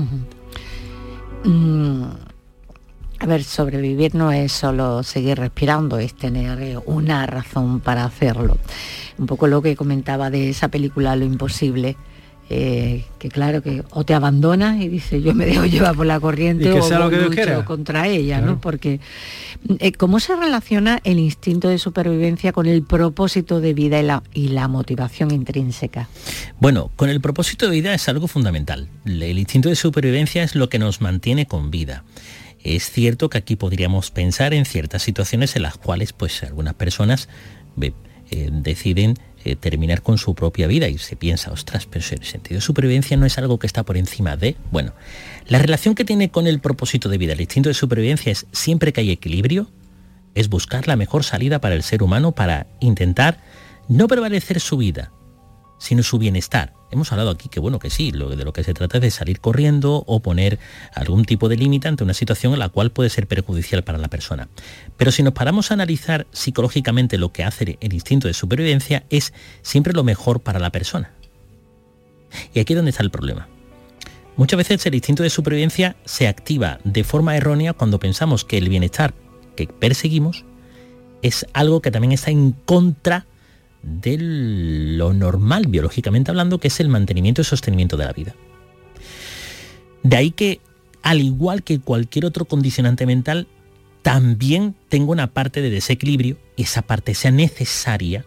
A ver, sobrevivir no es solo seguir respirando, es tener una razón para hacerlo. Un poco lo que comentaba de esa película Lo Imposible, que claro, que o te abandonas y dices yo me dejo llevar por la corriente, o sea, lucho contra ella, claro. ¿No? Porque ¿cómo se relaciona el instinto de supervivencia con el propósito de vida y la motivación intrínseca? Bueno, con el propósito de vida es algo fundamental. El instinto de supervivencia es lo que nos mantiene con vida. Es cierto que aquí podríamos pensar en ciertas situaciones en las cuales pues algunas personas deciden terminar con su propia vida, y se piensa, ostras, pero el sentido de supervivencia no es algo que está por encima de... Bueno, la relación que tiene con el propósito de vida el instinto de supervivencia es, siempre que hay equilibrio, es buscar la mejor salida para el ser humano, para intentar no prevalecer su vida, sino su bienestar. Hemos hablado aquí que bueno, que sí, de lo que se trata es de salir corriendo o poner algún tipo de límite ante una situación en la cual puede ser perjudicial para la persona. Pero si nos paramos a analizar psicológicamente, lo que hace el instinto de supervivencia es siempre lo mejor para la persona. Y aquí es donde está el problema. Muchas veces el instinto de supervivencia se activa de forma errónea cuando pensamos que el bienestar que perseguimos es algo que también está en contra de lo normal, biológicamente hablando, que es el mantenimiento y sostenimiento de la vida. De ahí que, al igual que cualquier otro condicionante mental, también tenga una parte de desequilibrio, y esa parte sea necesaria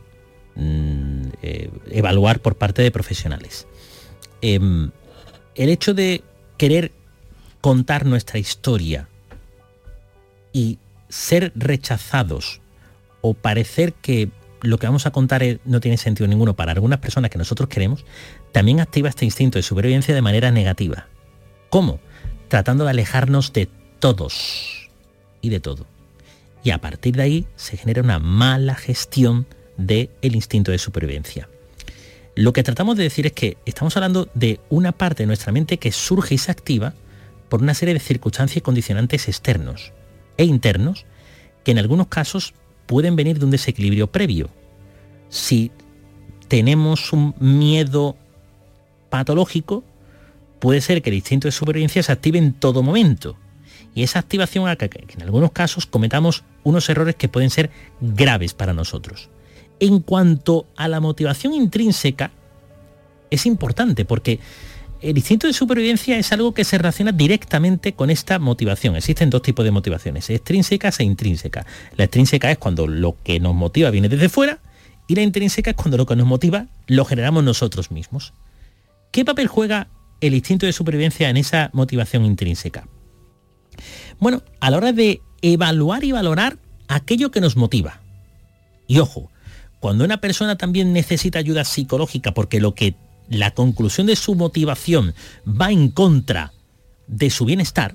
evaluar por parte de profesionales. El hecho de querer contar nuestra historia y ser rechazados o parecer que lo que vamos a contar no tiene sentido ninguno para algunas personas que nosotros queremos, también activa este instinto de supervivencia de manera negativa. ¿Cómo? Tratando de alejarnos de todos y de todo. Y a partir de ahí se genera una mala gestión del instinto de supervivencia. Lo que tratamos de decir es que estamos hablando de una parte de nuestra mente que surge y se activa por una serie de circunstancias y condicionantes externos e internos que en algunos casos pueden venir de un desequilibrio previo. Si tenemos un miedo patológico, puede ser que el instinto de supervivencia se active en todo momento. Y esa activación hace que en algunos casos cometamos unos errores que pueden ser graves para nosotros. En cuanto a la motivación intrínseca, es importante porque el instinto de supervivencia es algo que se relaciona directamente con esta motivación. Existen dos tipos de motivaciones, extrínsecas e intrínsecas. La extrínseca es cuando lo que nos motiva viene desde fuera y la intrínseca es cuando lo que nos motiva lo generamos nosotros mismos. ¿Qué papel juega el instinto de supervivencia en esa motivación intrínseca? Bueno, a la hora de evaluar y valorar aquello que nos motiva. Y ojo, cuando una persona también necesita ayuda psicológica porque la conclusión de su motivación va en contra de su bienestar,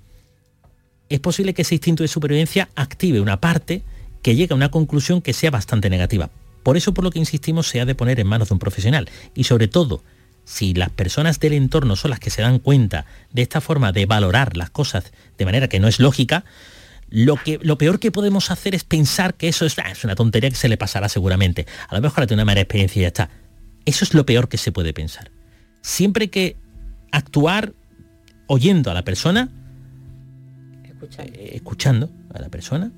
es posible que ese instinto de supervivencia active una parte que llegue a una conclusión que sea bastante negativa. Por eso, por lo que insistimos, se ha de poner en manos de un profesional. Y sobre todo, si las personas del entorno son las que se dan cuenta de esta forma de valorar las cosas de manera que no es lógica, lo peor que podemos hacer es pensar que eso es una tontería que se le pasará seguramente. A lo mejor tiene una mala experiencia y ya está. Eso es lo peor que se puede pensar. Siempre hay que actuar oyendo a la persona, escuchando a la persona,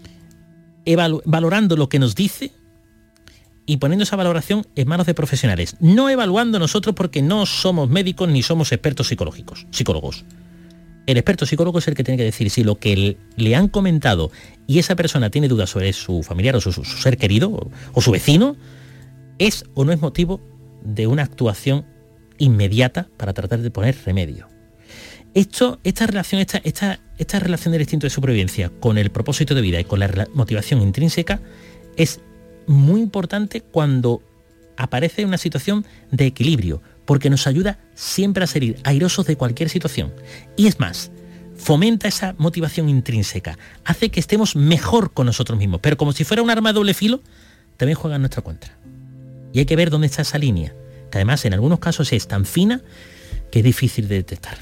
valorando lo que nos dice y poniendo esa valoración en manos de profesionales. No evaluando nosotros porque no somos médicos ni somos expertos psicólogos. El experto psicólogo es el que tiene que decir si lo que le han comentado y esa persona tiene dudas sobre su familiar o su ser querido o su vecino, es o no es motivo de una actuación inmediata para tratar de poner remedio. Esta relación del instinto de supervivencia con el propósito de vida y con la motivación intrínseca es muy importante cuando aparece una situación de equilibrio, porque nos ayuda siempre a salir airosos de cualquier situación. Y es más, fomenta esa motivación intrínseca, hace que estemos mejor con nosotros mismos, pero como si fuera un arma de doble filo, también juega en nuestra contra. Y hay que ver dónde está esa línea, que además en algunos casos es tan fina que es difícil de detectar.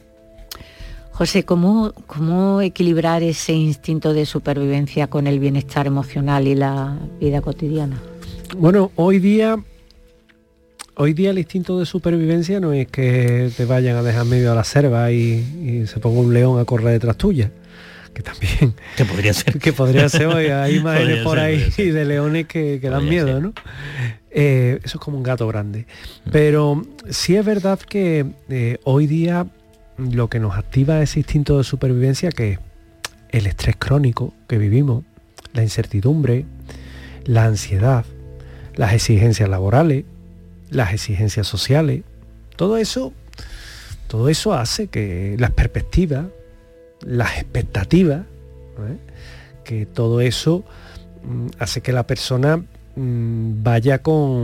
José, ¿cómo equilibrar ese instinto de supervivencia con el bienestar emocional y la vida cotidiana? Bueno, hoy día el instinto de supervivencia no es que te vayan a dejar medio a la selva y se ponga un león a correr detrás tuya, que también que podría ser hoy hay imágenes por ahí de leones que dan miedo, ¿no? Eso es como un gato grande. Pero sí es verdad que hoy día lo que nos activa ese instinto de supervivencia, que es el estrés crónico que vivimos, la incertidumbre, la ansiedad, las exigencias laborales, las exigencias sociales, todo eso hace que las perspectivas, las expectativas, que todo eso hace que la persona vaya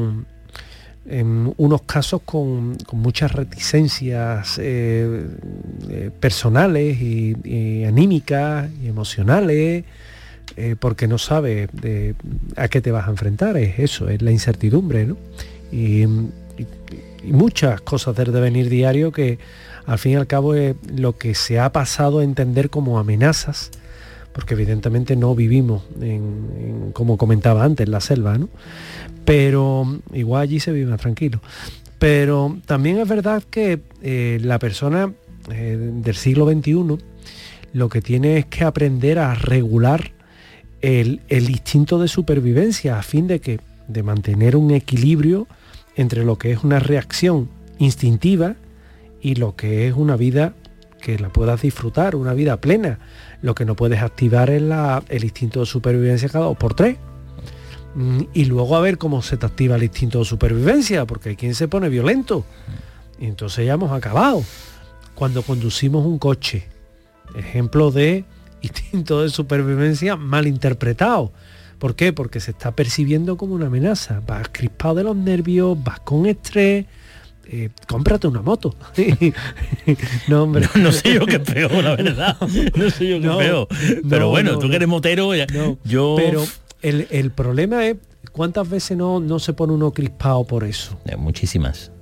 en unos casos con muchas reticencias personales y anímicas y emocionales, porque no sabe a qué te vas a enfrentar. Es la incertidumbre, ¿no? Y muchas cosas del devenir diario que al fin y al cabo es lo que se ha pasado a entender como amenazas, porque evidentemente no vivimos como comentaba antes, en la selva, ¿no? Pero igual allí se vive más tranquilo. Pero también es verdad que la persona del siglo XXI lo que tiene es que aprender a regular el instinto de supervivencia a fin de mantener un equilibrio entre lo que es una reacción instintiva y lo que es una vida que la puedas disfrutar, una vida plena. Lo que no puedes activar es el instinto de supervivencia cada 2x3. Y luego a ver cómo se te activa el instinto de supervivencia, porque hay quien se pone violento. Y entonces ya hemos acabado. Cuando conducimos un coche, ejemplo de instinto de supervivencia mal interpretado, ¿Por qué? Porque se está percibiendo como una amenaza. Vas crispado de los nervios, vas con estrés. Cómprate una moto. No, hombre. No sé yo qué es peor, la verdad. No sé yo qué es peor. Pero bueno, tú que eres motero, yo... Pero el problema es cuántas veces no se pone uno crispado por eso. Muchísimas.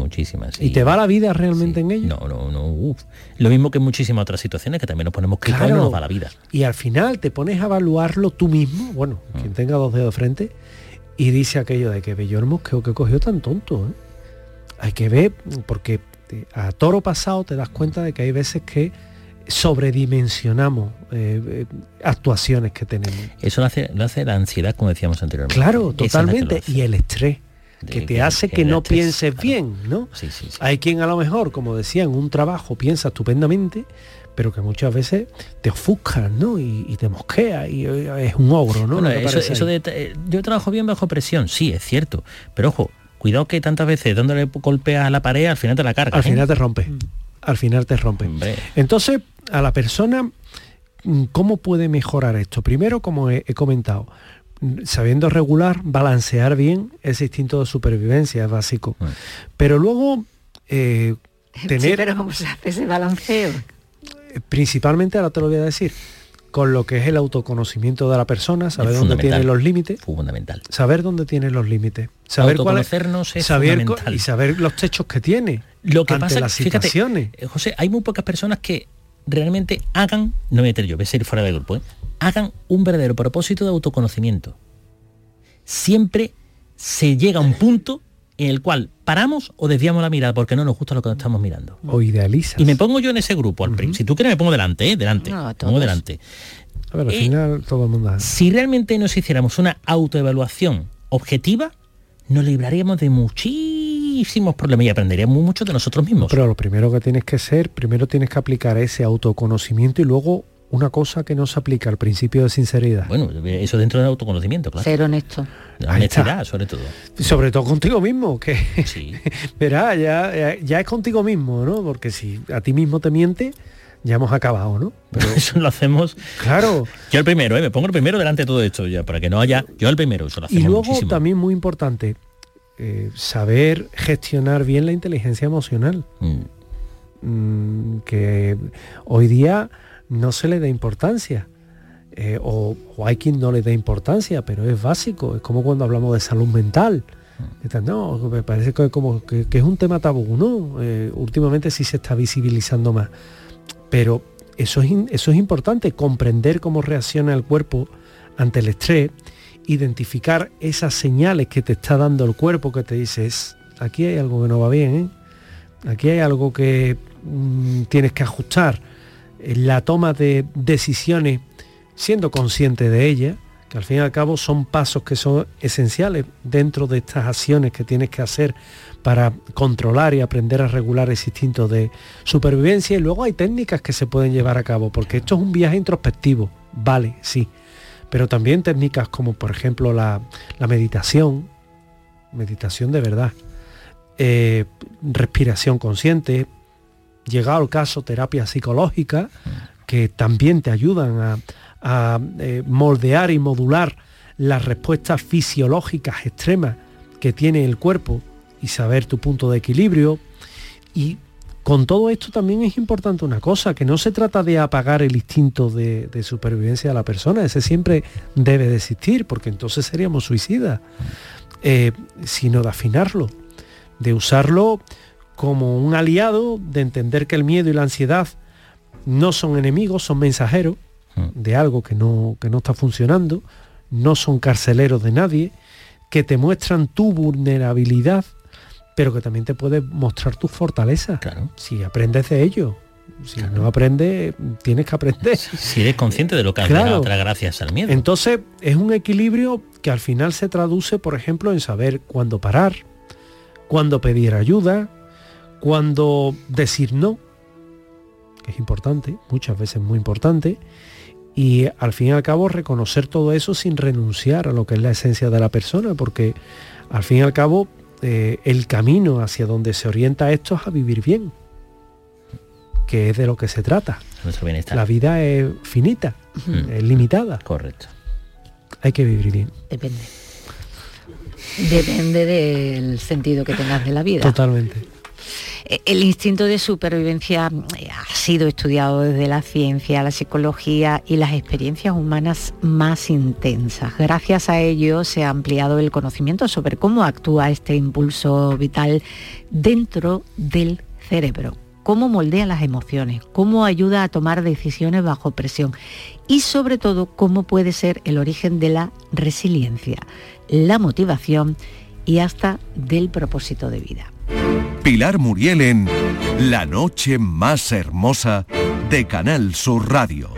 ¿Y te va la vida realmente en ello? No. Lo mismo que en muchísimas otras situaciones que también nos ponemos crispados y no nos va la vida. Y al final te pones a evaluarlo tú mismo, bueno, quien tenga dos dedos de frente, y dice aquello de que Bello Mosqueo que cogió tan tonto, ¿eh? Hay que ver, porque a toro pasado te das cuenta de que hay veces que sobredimensionamos actuaciones que tenemos. Eso lo hace la ansiedad, como decíamos anteriormente. Claro, totalmente. Y el estrés, que te hace que no pienses bien, ¿no? Sí. Hay quien a lo mejor, como decía, en un trabajo piensa estupendamente, pero que muchas veces te ofuscas, ¿no? Y te mosquea y es un ogro, ¿no? Bueno, eso de yo trabajo bien bajo presión, sí, es cierto. Pero ojo, cuidado que tantas veces dándole golpea a la pared, al final te la cargas. Al final te rompe. Al final te rompe. Hombre. Entonces, a la persona, ¿cómo puede mejorar esto? Primero, como he comentado, sabiendo regular, balancear bien ese instinto de supervivencia es básico. Pero luego, tener... Sí, pero ¿cómo se hace ese balanceo? Principalmente, ahora te lo voy a decir, con lo que es el autoconocimiento de la persona, saber dónde tiene los límites. Fundamental. Saber dónde tiene los límites. Saber autoconocernos es fundamental. Y saber los techos que tiene. Lo que ante pasa, las situaciones. Fíjate, José, hay muy pocas personas que realmente hagan, no me meter yo, voy a ser fuera del grupo, hagan un verdadero propósito de autoconocimiento. Siempre se llega a un punto en el cual paramos o desviamos la mirada porque no nos gusta lo que estamos mirando. O idealizas. Y me pongo yo en ese grupo. Si tú quieres me pongo delante, delante. No, me pongo delante. A ver, al final todo el mundo... Si realmente nos hiciéramos una autoevaluación objetiva, nos libraríamos de muchísimos problemas y aprenderíamos mucho de nosotros mismos. Pero lo primero que tienes que primero tienes que aplicar ese autoconocimiento y luego una cosa que no se aplica, al principio de sinceridad. Bueno, eso dentro del autoconocimiento, claro. Ser honesto. La honestidad, sobre todo. Sobre todo contigo mismo, que sí. Verá, ya es contigo mismo, ¿no? Porque si a ti mismo te mientes, ya hemos acabado, ¿no? Pero eso lo hacemos. Claro. Yo el primero, me pongo el primero delante de todo esto, ya, para que no haya. Yo el primero, eso lo hacemos. Y luego muchísimo. También muy importante, saber gestionar bien la inteligencia emocional. Que hoy día no se le da importancia. O hay quien no le da importancia, pero es básico. Es como cuando hablamos de salud mental. No, me parece que es un tema tabú, ¿no? Últimamente sí se está visibilizando más. Pero eso es importante, comprender cómo reacciona el cuerpo ante el estrés, identificar esas señales que te está dando el cuerpo, que te dices, aquí hay algo que no va bien, ¿eh? Aquí hay algo que tienes que ajustar. La toma de decisiones, siendo consciente de ellas, que al fin y al cabo son pasos que son esenciales dentro de estas acciones que tienes que hacer para controlar y aprender a regular ese instinto de supervivencia. Y luego hay técnicas que se pueden llevar a cabo, porque esto es un viaje introspectivo, vale, sí, pero también técnicas como por ejemplo la meditación de verdad, respiración consciente, llegado al caso terapia psicológica, que también te ayudan a moldear y modular las respuestas fisiológicas extremas que tiene el cuerpo y saber tu punto de equilibrio. Y con todo esto también es importante una cosa, que no se trata de apagar el instinto de supervivencia de la persona, ese siempre debe de existir, porque entonces seríamos suicidas, sino de afinarlo, de usarlo como un aliado, de entender que el miedo y la ansiedad no son enemigos, son mensajeros de algo que no está funcionando, no son carceleros de nadie, que te muestran tu vulnerabilidad, pero que también te puede mostrar tus fortalezas. Claro. Si aprendes de ello. Si no aprendes, tienes que aprender. Si eres consciente de lo que has llegado a traer gracias al miedo. Entonces, es un equilibrio que al final se traduce, por ejemplo, en saber cuándo parar, cuándo pedir ayuda, cuándo decir no, que es importante, muchas veces muy importante, y al fin y al cabo reconocer todo eso sin renunciar a lo que es la esencia de la persona, porque al fin y al cabo el camino hacia donde se orienta esto es a vivir bien, que es de lo que se trata. Nuestro bienestar. La vida es finita, es limitada. Correcto. hay que vivir bien. Depende del sentido que tengas de la vida. Totalmente. El instinto de supervivencia ha sido estudiado desde la ciencia, la psicología y las experiencias humanas más intensas. Gracias a ello se ha ampliado el conocimiento sobre cómo actúa este impulso vital dentro del cerebro, cómo moldea las emociones, cómo ayuda a tomar decisiones bajo presión y sobre todo cómo puede ser el origen de la resiliencia, la motivación y hasta del propósito de vida. Pilar Muriel en La noche más hermosa de Canal Sur Radio.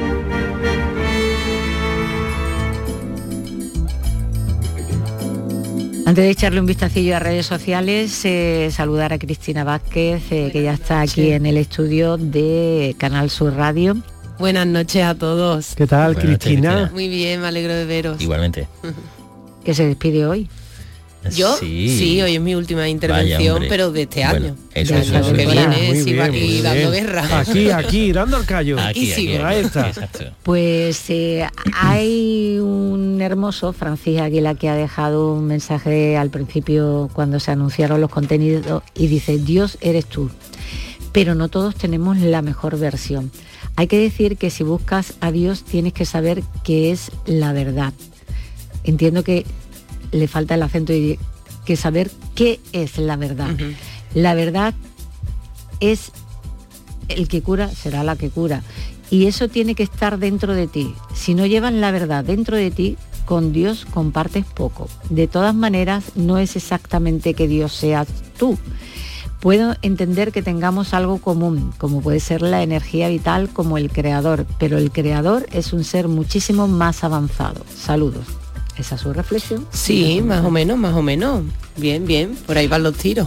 Antes de echarle un vistacillo a redes sociales, saludar a Cristina Vázquez, que ya está aquí en el estudio de Canal Sur Radio. Buenas noches a todos. ¿Qué tal, Cristina? Muy bien, me alegro de veros. Igualmente. Que se despide hoy. ¿Yo? Sí, hoy es mi última intervención, Vaya, pero de este año. Eso, del año que viene, muy sigo bien, aquí muy dando bien. guerra. Aquí, dando el callo. Aquí, Ahí está. Exacto. Pues hay un hermoso, Francis Aguila, que ha dejado un mensaje al principio cuando se anunciaron los contenidos y dice: Dios eres tú, pero no todos tenemos la mejor versión. Hay que decir que si buscas a Dios tienes que saber qué es la verdad. Entiendo que le falta el acento y que saber qué es la verdad. Uh-huh. La verdad es el que cura, será la que cura. Y eso tiene que estar dentro de ti. Si no llevas la verdad dentro de ti, con Dios compartes poco. De todas maneras, no es exactamente que Dios seas tú. Puedo entender que tengamos algo común, como puede ser la energía vital, como el creador, pero el creador es un ser muchísimo más avanzado. Saludos. ¿Esa es su reflexión? Sí, más o menos. Bien, por ahí van los tiros.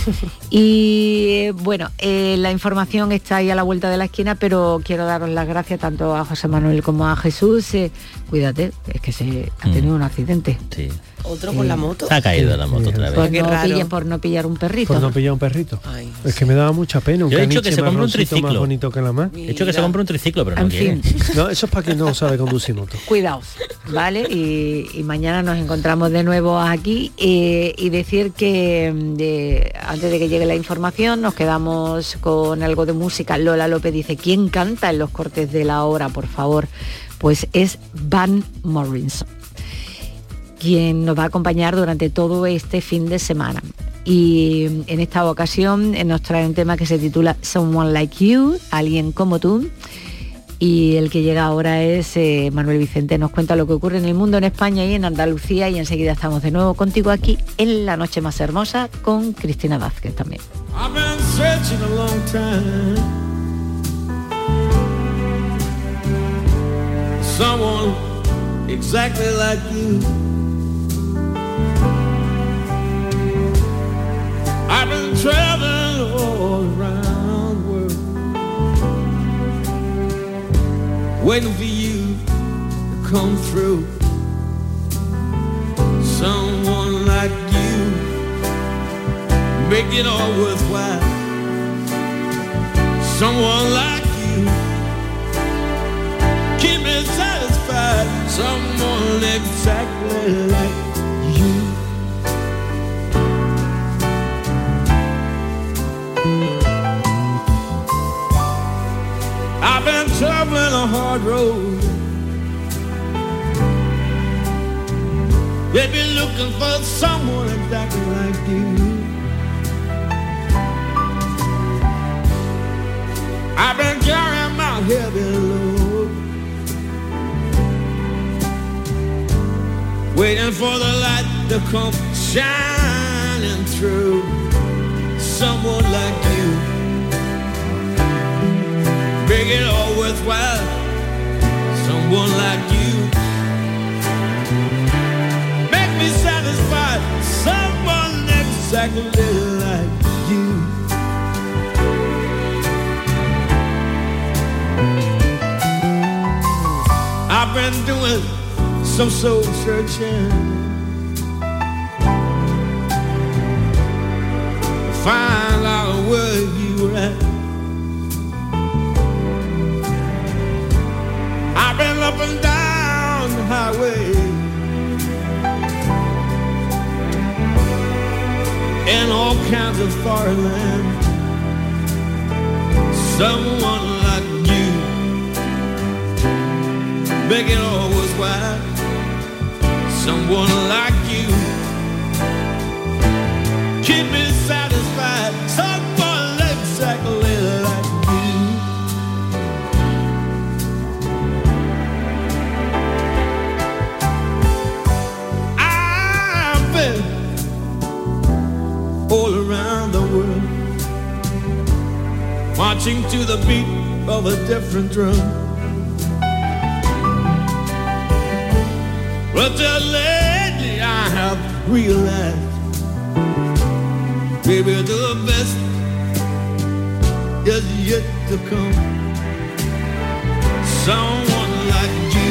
Y bueno, la información está ahí a la vuelta de la esquina, pero quiero daros las gracias tanto a José Manuel como a Jesús. Cuídate, es que se ha tenido un accidente. Sí. Otro con la moto. Se ha caído la moto otra vez. Por no pillar un perrito. Por no pillar un perrito. Ay, es que me daba mucha pena. Yo he dicho que se compre un triciclo. Más bonito que la más. He dicho que se compre un triciclo, pero no quiere. No, eso es para quien no sabe conducir moto. Cuidaos, ¿vale? Y mañana nos encontramos de nuevo aquí y decir que antes de que llegue la información nos quedamos con algo de música. Lola López dice: ¿quién canta en los cortes de la hora, por favor? Pues es Van Morrison, quien nos va a acompañar durante todo este fin de semana. Y en esta ocasión nos trae un tema que se titula Someone Like You, alguien como tú. Y el que llega ahora es Manuel Vicente. Nos cuenta lo que ocurre en el mundo, en España y en Andalucía. Y enseguida estamos de nuevo contigo aquí en La Noche Más Hermosa con Cristina Vázquez también. Someone exactly like you. I've been traveling all around the world, waiting for you to come through. Someone like you, make it all worthwhile. Someone like you, keep me satisfied. Someone exactly like you. I've been traveling a hard road. They've been looking for someone exactly like you. I've been carrying my heavy load, waiting for the light to come shining through. Someone like you, make it all worthwhile. Someone like you, make me satisfied. Someone exactly like you. I've been doing some soul searching to find out where you were at. I've been up and down the highway all kinds of foreign land. Someone like you, make it all worthwhile. Someone like you, keep me satisfied. Someone exactly like you. I've been all around the world, marching to the beat of a different drum. But just lately I have realized, baby, the best is yet to come. Someone like you.